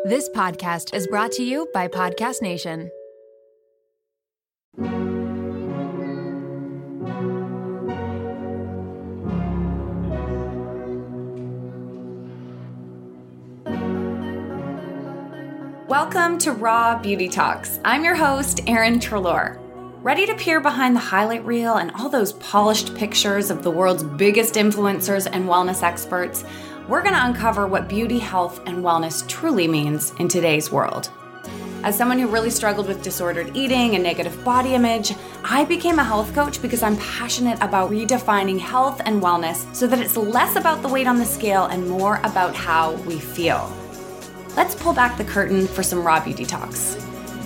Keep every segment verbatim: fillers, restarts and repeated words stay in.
This podcast is brought to you by Podcast Nation. Welcome to Raw Beauty Talks. I'm your host, Erin Treloar. Ready to peer behind the highlight reel and all those polished pictures of the world's biggest influencers and wellness experts? We're going to uncover what beauty, health, and wellness truly means in today's world. As someone who really struggled with disordered eating and negative body image, I became a health coach because I'm passionate about redefining health and wellness so that it's less about the weight on the scale and more about how we feel. Let's pull back the curtain for some Raw Beauty Talks.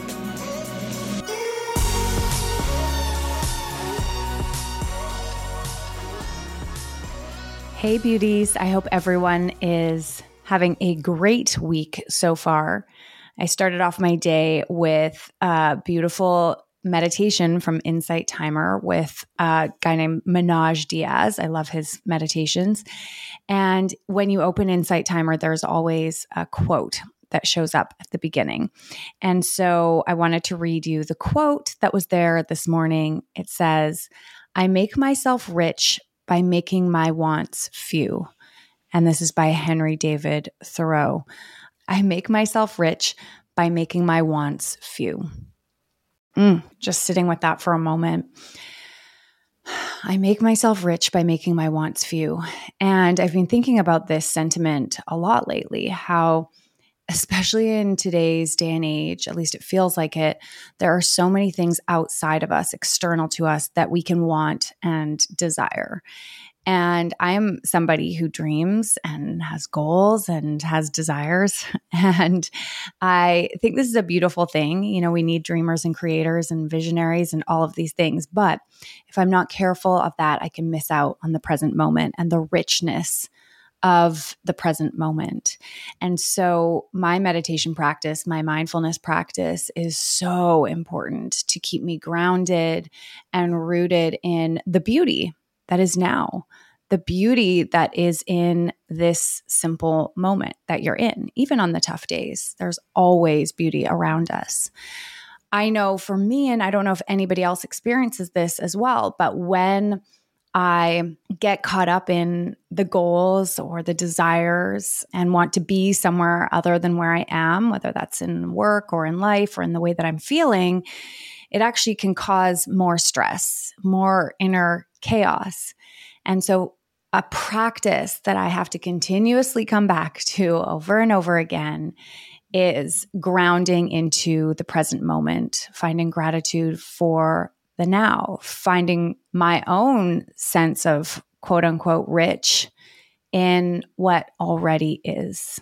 Hey beauties, I hope everyone is having a great week so far. I started off my day with a beautiful meditation from Insight Timer with a guy named Manoj Diaz. I love his meditations. And when you open Insight Timer, there's always a quote that shows up at the beginning. And so I wanted to read you the quote that was there this morning. It says, "I make myself rich by making my wants few." And this is by Henry David Thoreau. I make myself rich by making my wants few. Mm, just sitting with that for a moment. I make myself rich by making my wants few. And I've been thinking about this sentiment a lot lately, how especially in today's day and age, at least it feels like it, there are so many things outside of us, external to us, that we can want and desire. And I am somebody who dreams and has goals and has desires. And I think this is a beautiful thing. You know, we need dreamers and creators and visionaries and all of these things. But if I'm not careful of that, I can miss out on the present moment and the richness of the present moment. And so my meditation practice, my mindfulness practice is so important to keep me grounded and rooted in the beauty that is now, the beauty that is in this simple moment that you're in. Even on the tough days, there's always beauty around us. I know for me, and I don't know if anybody else experiences this as well, but when I get caught up in the goals or the desires and want to be somewhere other than where I am, whether that's in work or in life or in the way that I'm feeling, it actually can cause more stress, more inner chaos. And so a practice that I have to continuously come back to over and over again is grounding into the present moment, finding gratitude for the now, finding my own sense of quote unquote rich in what already is.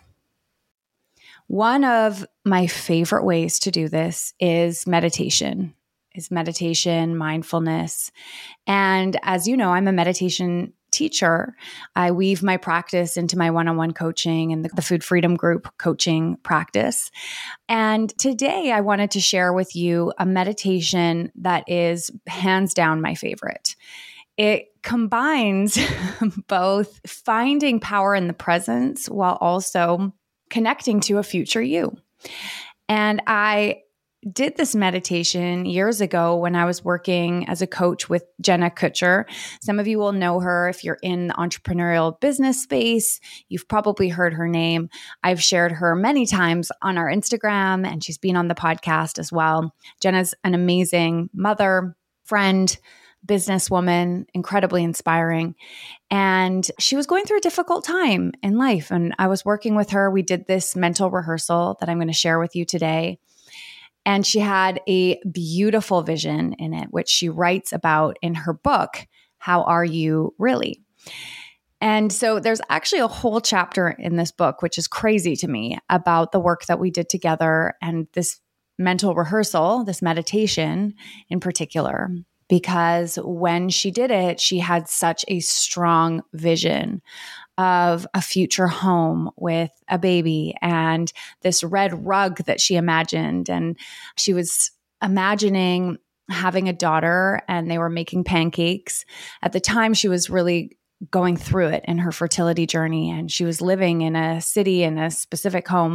One of my favorite ways to do this is meditation, is meditation, mindfulness. And as you know, I'm a meditation teacher. I weave my practice into my one-on-one coaching and the, the Food Freedom Group coaching practice. And today I wanted to share with you a meditation that is hands down my favorite. It combines both finding power in the present while also connecting to a future you. And I did this meditation years ago when I was working as a coach with Jenna Kutcher. Some of you will know her if you're in the entrepreneurial business space. You've probably heard her name. I've shared her many times on our Instagram, and she's been on the podcast as well. Jenna's an amazing mother, friend, businesswoman, incredibly inspiring. And she was going through a difficult time in life. And I was working with her. We did this mental rehearsal that I'm going to share with you today. And she had a beautiful vision in it, which she writes about in her book, How Are You Really? And so there's actually a whole chapter in this book, which is crazy to me, about the work that we did together and this mental rehearsal, this meditation in particular, because when she did it, she had such a strong vision of a future home with a baby and this red rug that she imagined. And she was imagining having a daughter and they were making pancakes. At the time, she was really going through it in her fertility journey. And she was living in a city in a specific home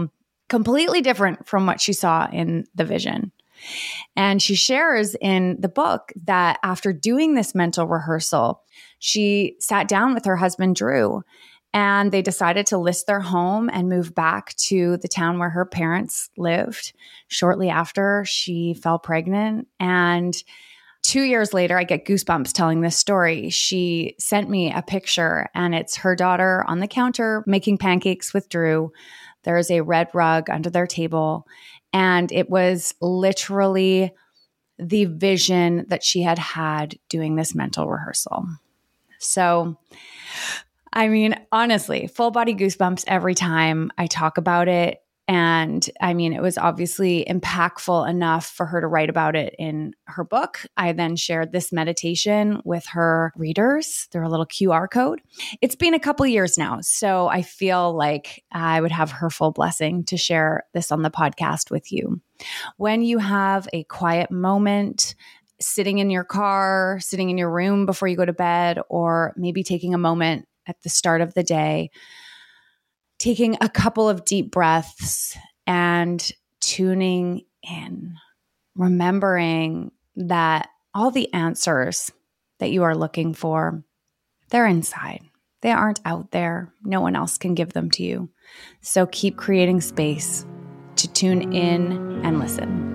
completely different from what she saw in the vision. And she shares in the book that after doing this mental rehearsal, she sat down with her husband, Drew, and they decided to list their home and move back to the town where her parents lived shortly after she fell pregnant. And two years later, I get goosebumps telling this story. She sent me a picture, and it's her daughter on the counter making pancakes with Drew. There is a red rug under their table. And it was literally the vision that she had had doing this mental rehearsal. So, I mean, honestly, full body goosebumps every time I talk about it. And I mean, it was obviously impactful enough for her to write about it in her book. I then shared this meditation with her readers through a little Q R code. It's been a couple years now, so I feel like I would have her full blessing to share this on the podcast with you. When you have a quiet moment, sitting in your car, sitting in your room before you go to bed, or maybe taking a moment at the start of the day, taking a couple of deep breaths and tuning in, remembering that all the answers that you are looking for, they're inside. They aren't out there. No one else can give them to you. So keep creating space to tune in and listen.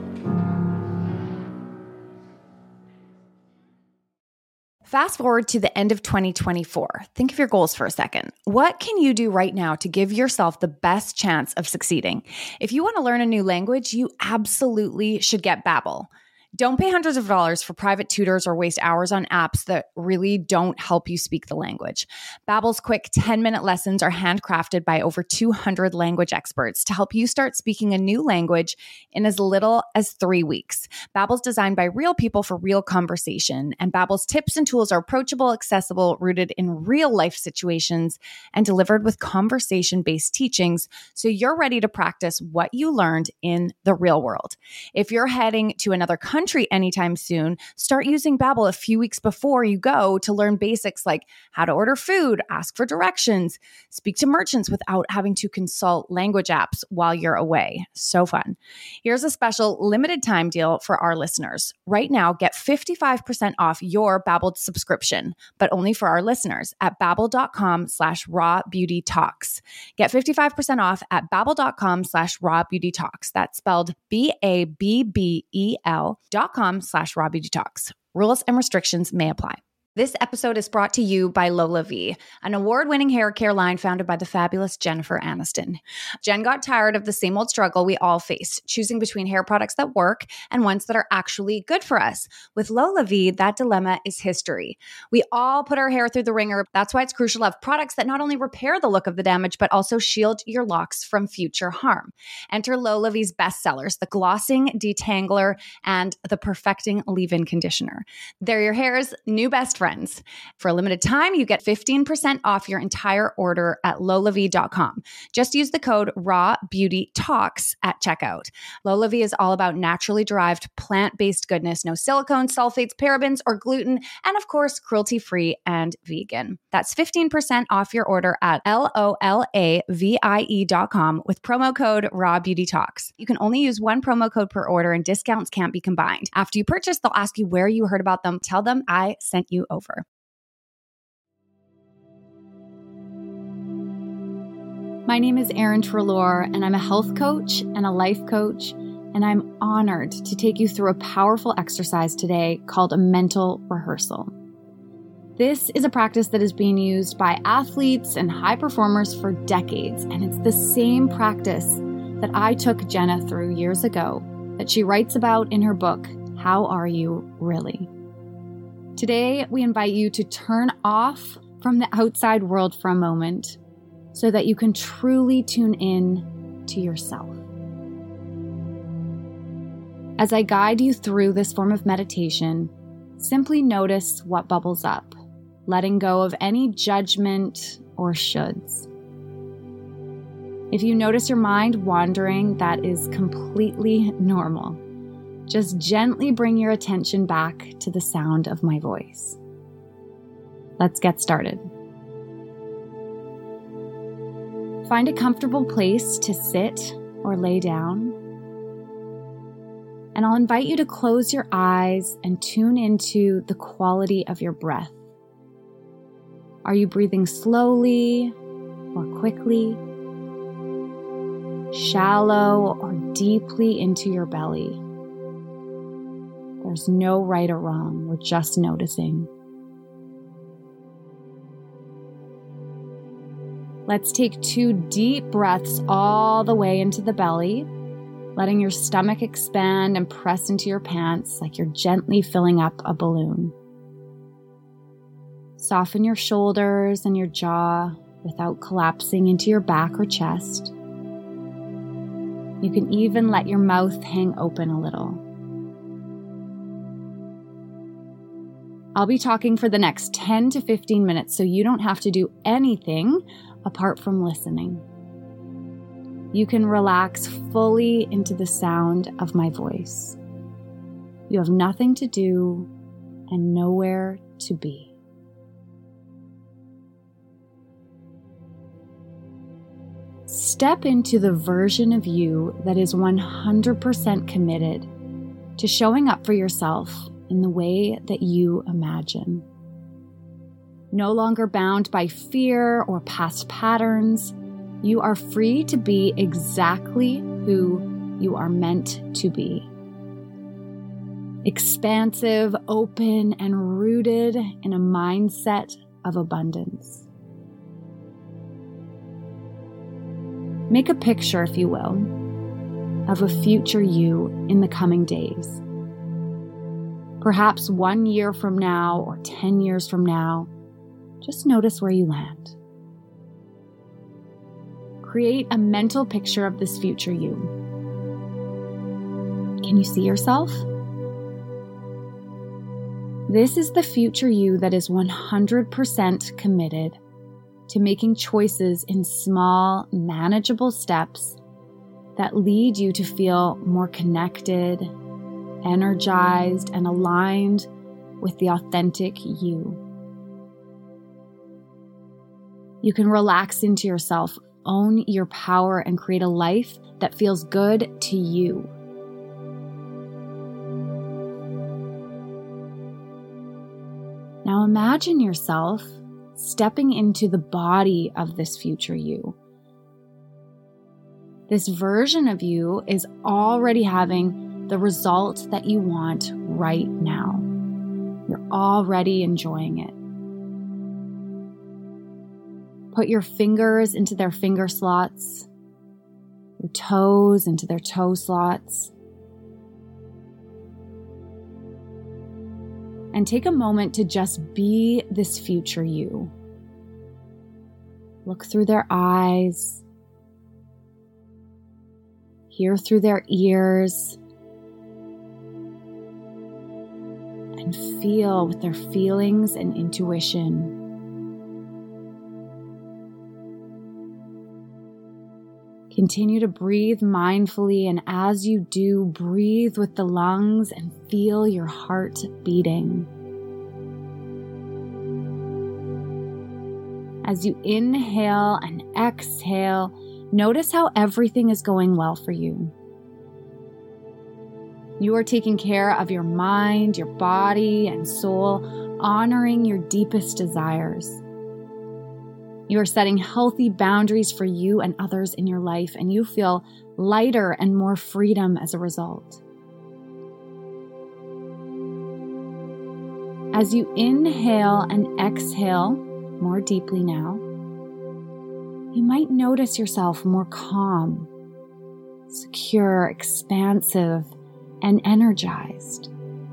Fast forward to the end of twenty twenty-four. Think of your goals for a second. What can you do right now to give yourself the best chance of succeeding? If you want to learn a new language, you absolutely should get Babbel. Don't pay hundreds of dollars for private tutors or waste hours on apps that really don't help you speak the language. Babbel's quick ten-minute lessons are handcrafted by over two hundred language experts to help you start speaking a new language in as little as three weeks. Babbel's designed by real people for real conversation, and Babbel's tips and tools are approachable, accessible, rooted in real-life situations, and delivered with conversation-based teachings, so you're ready to practice what you learned in the real world. If you're heading to another country anytime soon, start using Babbel a few weeks before you go to learn basics like how to order food, ask for directions, speak to merchants without having to consult language apps while you're away. So fun. Here's a special limited time deal for our listeners. Right now, get fifty-five percent off your Babbel subscription, but only for our listeners at babbel.com slash raw beauty talks. Get fifty-five percent off at babbel.com slash raw beauty talks. That's spelled B A B B E L dot com slash raw beauty talks. Rules and restrictions may apply. This episode is brought to you by LolaVie, an award-winning hair care line founded by the fabulous Jennifer Aniston. Jen got tired of the same old struggle we all face, choosing between hair products that work and ones that are actually good for us. With LolaVie, that dilemma is history. We all put our hair through the ringer. That's why it's crucial to have products that not only repair the look of the damage, but also shield your locks from future harm. Enter LolaVie's bestsellers, the Glossing Detangler and the Perfecting Leave-In Conditioner. They're your hair's new best friend. Friends. For a limited time, you get fifteen percent off your entire order at lolavie dot com. Just use the code raw beauty talks at checkout. LolaVie is all about naturally derived plant-based goodness, no silicones, sulfates, parabens, or gluten, and of course, cruelty-free and vegan. That's fifteen percent off your order at L O L A V I E dot com with promo code raw beauty talks. You can only use one promo code per order and discounts can't be combined. After you purchase, they'll ask you where you heard about them. Tell them I sent you over. My name is Erin Treloar, and I'm a health coach and a life coach, and I'm honored to take you through a powerful exercise today called a mental rehearsal. This is a practice that is being used by athletes and high performers for decades, and it's the same practice that I took Jenna through years ago that she writes about in her book, How Are You Really? Today, we invite you to turn off from the outside world for a moment so that you can truly tune in to yourself. As I guide you through this form of meditation, simply notice what bubbles up, letting go of any judgment or shoulds. If you notice your mind wandering, that is completely normal. Just gently bring your attention back to the sound of my voice. Let's get started. Find a comfortable place to sit or lay down. And I'll invite you to close your eyes and tune into the quality of your breath. Are you breathing slowly or quickly? Shallow or deeply into your belly? There's no right or wrong. We're just noticing. Let's take two deep breaths all the way into the belly, letting your stomach expand and press into your pants like you're gently filling up a balloon. Soften your shoulders and your jaw without collapsing into your back or chest. You can even let your mouth hang open a little. I'll be talking for the next ten to fifteen minutes, so you don't have to do anything apart from listening. You can relax fully into the sound of my voice. You have nothing to do and nowhere to be. Step into the version of you that is one hundred percent committed to showing up for yourself in the way that you imagine. No longer bound by fear or past patterns, you are free to be exactly who you are meant to be. Expansive, open, and rooted in a mindset of abundance. Make a picture, if you will, of a future you in the coming days. Perhaps one year from now or ten years from now, just notice where you land. Create a mental picture of this future you. Can you see yourself? This is the future you that is one hundred percent committed to making choices in small, manageable steps that lead you to feel more connected, energized, and aligned with the authentic you. You can relax into yourself, own your power, and create a life that feels good to you. Now imagine yourself stepping into the body of this future you. This version of you is already having the result that you want right now. You're already enjoying it. Put your fingers into their finger slots, your toes into their toe slots, and take a moment to just be this future you. Look through their eyes, hear through their ears, and feel with their feelings and intuition. Continue to breathe mindfully, and as you do, breathe with the lungs and feel your heart beating. As you inhale and exhale, notice how everything is going well for you. You are taking care of your mind, your body, and soul, honoring your deepest desires. You are setting healthy boundaries for you and others in your life, and you feel lighter and more freedom as a result. As you inhale and exhale more deeply now, you might notice yourself more calm, secure, expansive, and energized.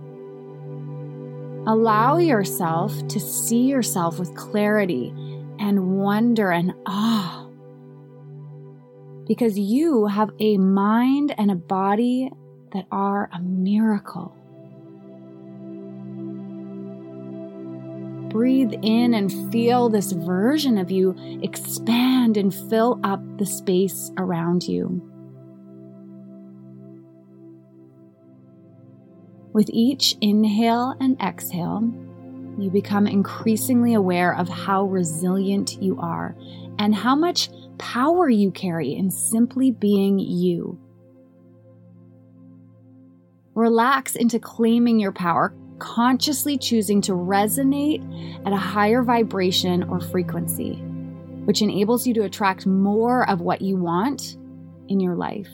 Allow yourself to see yourself with clarity and wonder and awe, because you have a mind and a body that are a miracle. Breathe in and feel this version of you expand and fill up the space around you. With each inhale and exhale, you become increasingly aware of how resilient you are and how much power you carry in simply being you. Relax into claiming your power, consciously choosing to resonate at a higher vibration or frequency, which enables you to attract more of what you want in your life.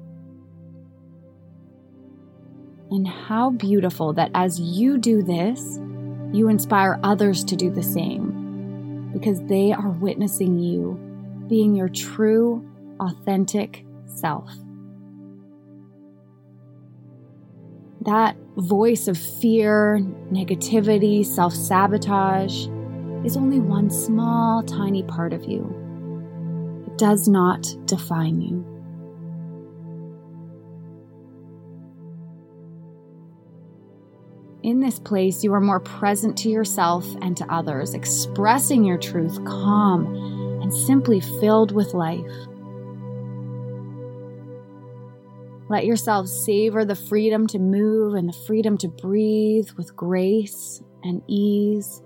And how beautiful that as you do this, you inspire others to do the same, because they are witnessing you being your true, authentic self. That voice of fear, negativity, self-sabotage is only one small, tiny part of you. It does not define you. In this place, you are more present to yourself and to others, expressing your truth, calm and simply filled with life. Let yourself savor the freedom to move and the freedom to breathe with grace and ease.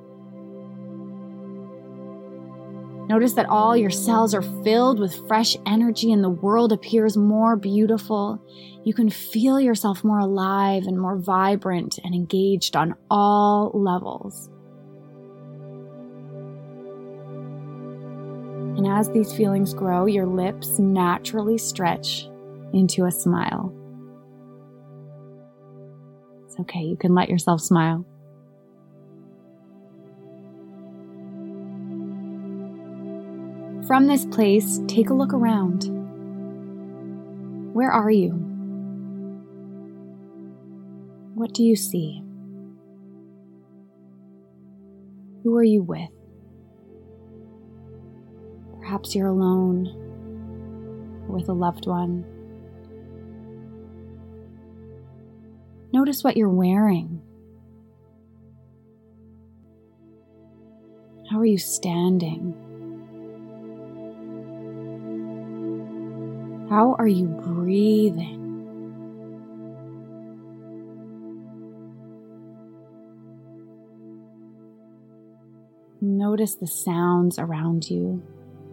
Notice that all your cells are filled with fresh energy and the world appears more beautiful. You can feel yourself more alive and more vibrant and engaged on all levels. And as these feelings grow, your lips naturally stretch into a smile. It's okay, you can let yourself smile. From this place, take a look around. Where are you? What do you see? Who are you with? Perhaps you're alone or with a loved one. Notice what you're wearing. How are you standing? How are you breathing? Notice the sounds around you.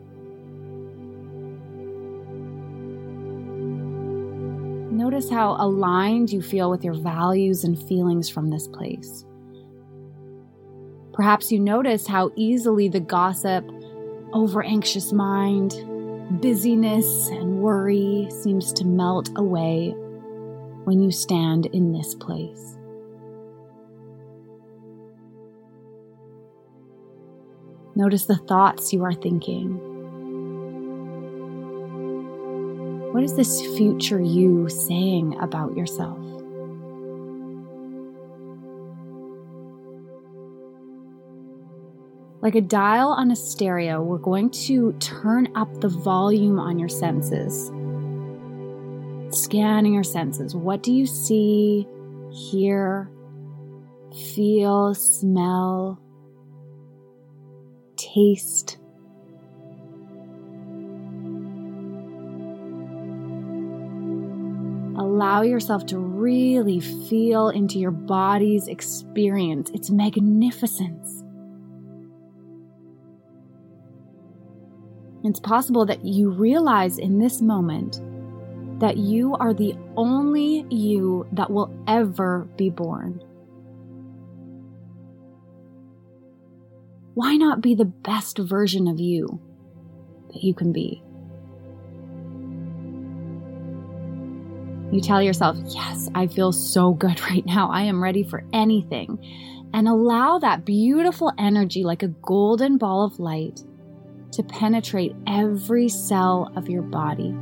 Notice how aligned you feel with your values and feelings from this place. Perhaps you notice how easily the gossip, over-anxious mind, busyness and worry seems to melt away when you stand in this place. Notice the thoughts you are thinking. What is this future you saying about yourself? Like a dial on a stereo, we're going to turn up the volume on your senses. Scanning your senses. What do you see, hear, feel, smell, taste? Allow yourself to really feel into your body's experience, its magnificence. It's possible that you realize in this moment that you are the only you that will ever be born. Why not be the best version of you that you can be? You tell yourself, yes, I feel so good right now. I am ready for anything. And allow that beautiful energy like a golden ball of light to penetrate every cell of your body,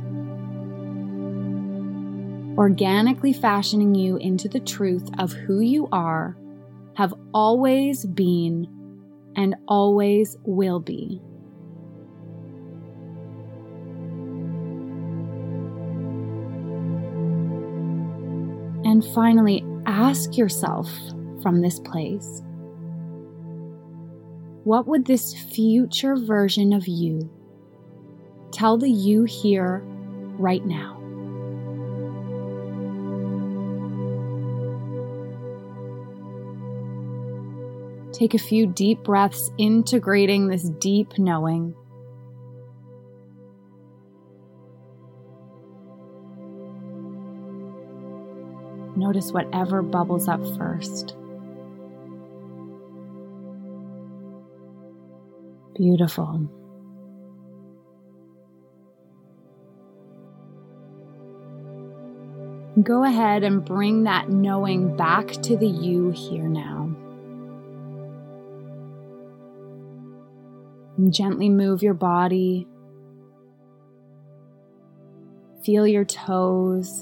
organically fashioning you into the truth of who you are, have always been, and always will be. And finally, ask yourself from this place, what would this future version of you tell the you here right now? Take a few deep breaths, integrating this deep knowing. Notice whatever bubbles up first. Beautiful. Go ahead and bring that knowing back to the you here now. And gently move your body. Feel your toes.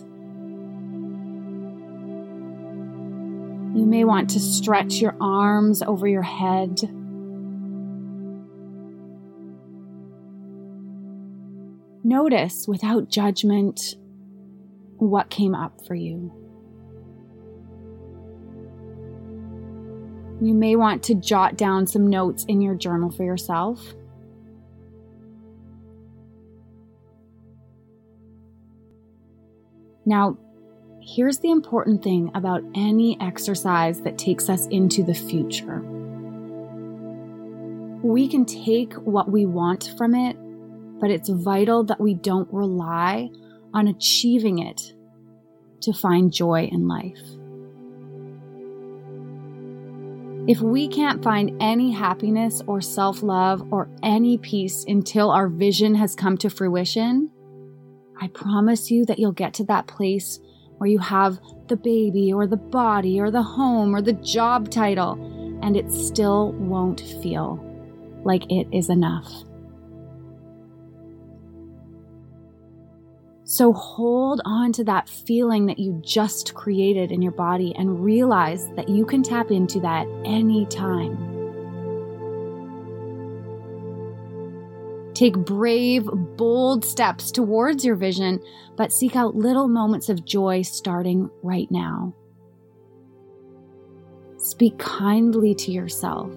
You may want to stretch your arms over your head. Notice without judgment what came up for you. You may want to jot down some notes in your journal for yourself. Now, here's the important thing about any exercise that takes us into the future. We can take what we want from it, but it's vital that we don't rely on achieving it to find joy in life. If we can't find any happiness or self-love or any peace until our vision has come to fruition, I promise you that you'll get to that place where you have the baby or the body or the home or the job title, and it still won't feel like it is enough. So hold on to that feeling that you just created in your body and realize that you can tap into that anytime. Take brave, bold steps towards your vision, but seek out little moments of joy starting right now. Speak kindly to yourself.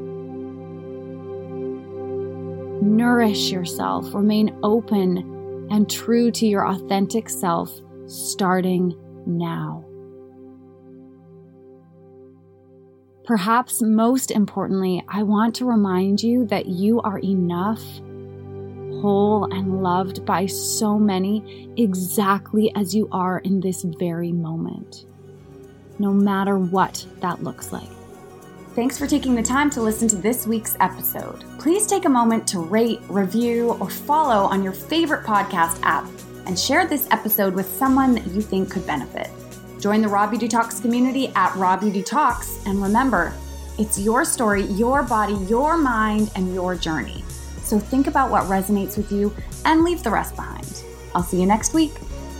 Nourish yourself. Remain open and true to your authentic self starting now. Perhaps most importantly, I want to remind you that you are enough, whole and loved by so many exactly as you are in this very moment, no matter what that looks like. Thanks for taking the time to listen to this week's episode. Please take a moment to rate, review, or follow on your favorite podcast app and share this episode with someone that you think could benefit. Join the Raw Beauty Talks community at Raw Beauty Talks, and remember, it's your story, your body, your mind, and your journey. So think about what resonates with you and leave the rest behind. I'll see you next week.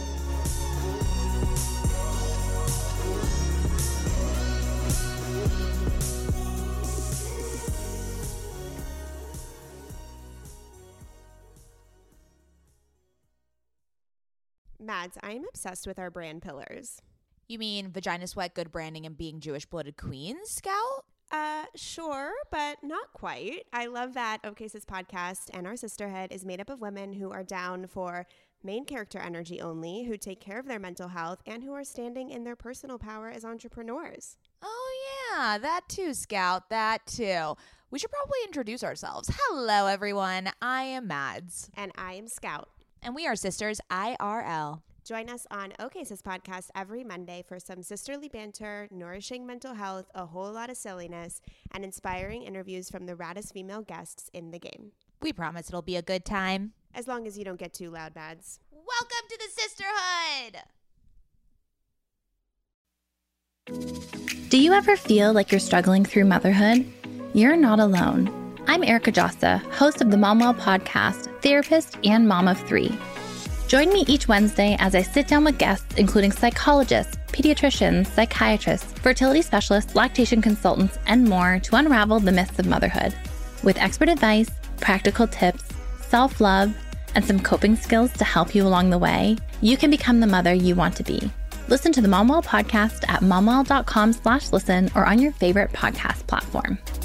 Mads, I am obsessed with our brand pillars. You mean Vagina Sweat, good branding, and being Jewish blooded queens, Scout? Uh, sure, but not quite. I love that OK Sis podcast and our sisterhood is made up of women who are down for main character energy only, who take care of their mental health, and who are standing in their personal power as entrepreneurs. Oh, yeah, that too, Scout, that too. We should probably introduce ourselves. Hello, everyone. I am Mads. And I am Scout. And we are sisters I R L. Join us on OK Sis podcast every Monday for some sisterly banter, nourishing mental health, a whole lot of silliness, and inspiring interviews from the raddest female guests in the game. We promise it'll be a good time. As long as you don't get too loud, Mads. Welcome to the sisterhood! Do you ever feel like you're struggling through motherhood? You're not alone. I'm Erica Jossa, host of the Momwell podcast, therapist, and mom of three. Join me each Wednesday as I sit down with guests, including psychologists, pediatricians, psychiatrists, fertility specialists, lactation consultants, and more to unravel the myths of motherhood. With expert advice, practical tips, self-love, and some coping skills to help you along the way, you can become the mother you want to be. Listen to the Momwell podcast at momwell.com slash listen or on your favorite podcast platform.